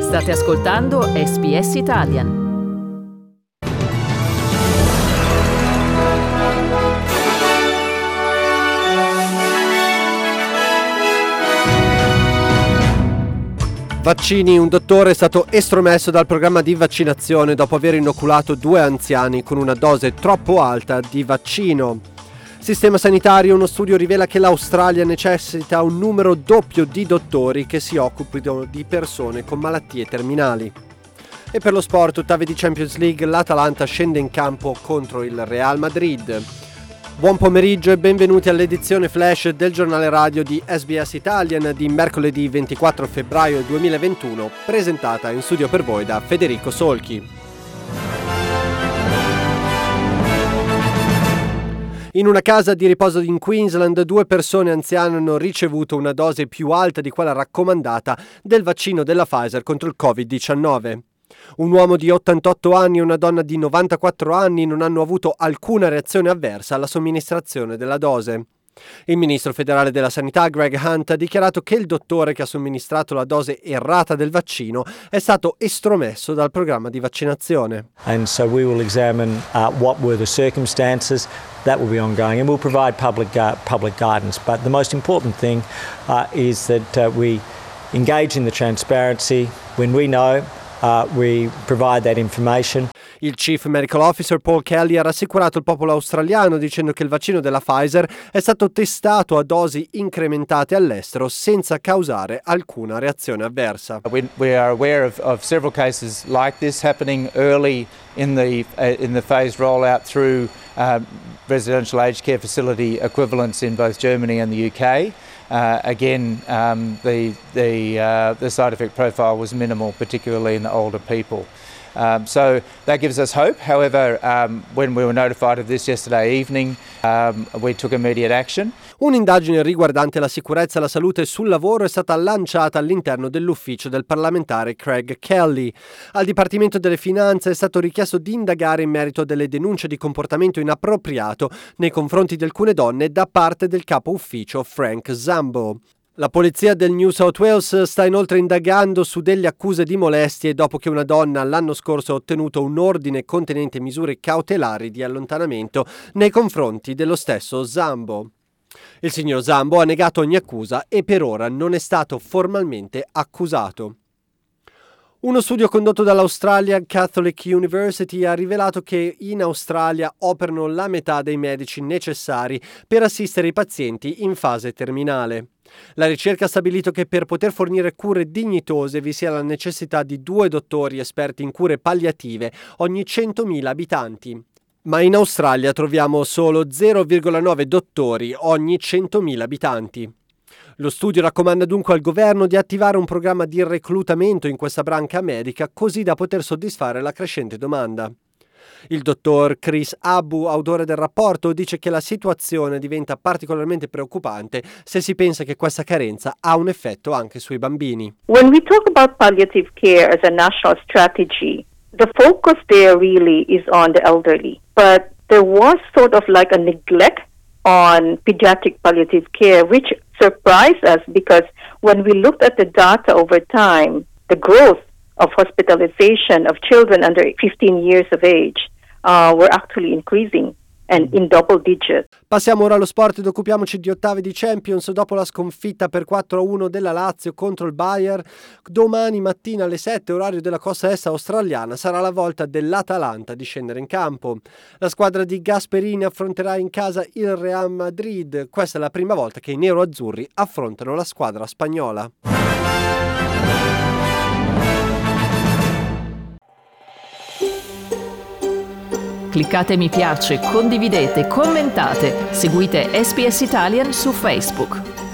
State ascoltando SBS Italian. Vaccini, un dottore è stato estromesso dal programma di vaccinazione dopo aver inoculato 2 anziani con una dose troppo alta di vaccino. Sistema sanitario, uno studio rivela che l'Australia necessita un numero doppio di dottori che si occupino di persone con malattie terminali. E per lo sport, ottavi di Champions League, l'Atalanta scende in campo contro il Real Madrid. Buon pomeriggio e benvenuti all'edizione flash del giornale radio di SBS Italian di mercoledì 24 febbraio 2021, presentata in studio per voi da Federico Solchi. In una casa di riposo in Queensland, 2 persone anziane hanno ricevuto una dose più alta di quella raccomandata del vaccino della Pfizer contro il Covid-19. Un uomo di 88 anni e una donna di 94 anni non hanno avuto alcuna reazione avversa alla somministrazione della dose. Il ministro federale della sanità Greg Hunt ha dichiarato che il dottore che ha somministrato la dose errata del vaccino è stato estromesso dal programma di vaccinazione. And so we will examine what were the circumstances. That will be ongoing and we'll provide public guidance. But the most important thing is that we engage in the transparency. When we know, we provide that information. Il Chief Medical Officer Paul Kelly ha rassicurato il popolo australiano dicendo che il vaccino della Pfizer è stato testato a dosi incrementate all'estero senza causare alcuna reazione avversa. We are aware of several cases like this happening early in the phased rollout through residential aged care facility equivalents in both Germany and the UK. The side effect profile was minimal, particularly in the older people. So that gives us hope. However, when we were notified of this yesterday evening, we took immediate action. Un'indagine riguardante la sicurezza e la salute sul lavoro è stata lanciata all'interno dell'ufficio del parlamentare Craig Kelly. Al Dipartimento delle Finanze è stato richiesto di indagare in merito delle denunce di comportamento inappropriato nei confronti di alcune donne da parte del capo ufficio Frank Zambo. La polizia del New South Wales sta inoltre indagando su delle accuse di molestie dopo che una donna l'anno scorso ha ottenuto un ordine contenente misure cautelari di allontanamento nei confronti dello stesso Zambo. Il signor Zambo ha negato ogni accusa e per ora non è stato formalmente accusato. Uno studio condotto dall'Australian Catholic University ha rivelato che in Australia operano la metà dei medici necessari per assistere i pazienti in fase terminale. La ricerca ha stabilito che per poter fornire cure dignitose vi sia la necessità di 2 dottori esperti in cure palliative ogni 100.000 abitanti. Ma in Australia troviamo solo 0,9 dottori ogni 100.000 abitanti. Lo studio raccomanda dunque al governo di attivare un programma di reclutamento in questa branca medica così da poter soddisfare la crescente domanda. Il dottor Chris Abu, autore del rapporto, dice che la situazione diventa particolarmente preoccupante se si pensa che questa carenza ha un effetto anche sui bambini. When we talk about palliative care as a national strategy, the focus there really is on the elderly. But there was sort of like a neglect on pediatric palliative care, which surprised us because when we looked at the data over time, the growth of hospitalization of children under 15 years of age were actually increasing and in double digits. Passiamo ora allo sport ed occupiamoci di ottavi di Champions. Dopo la sconfitta per 4-1 della Lazio contro il Bayern, domani mattina alle 7 orario della costa est australiana sarà la volta dell'Atalanta di scendere in campo. La squadra di Gasperini affronterà in casa il Real Madrid. Questa è la prima volta che i nero-azzurri affrontano la squadra spagnola. Cliccate mi piace, condividete, commentate, seguite SBS Italian su Facebook.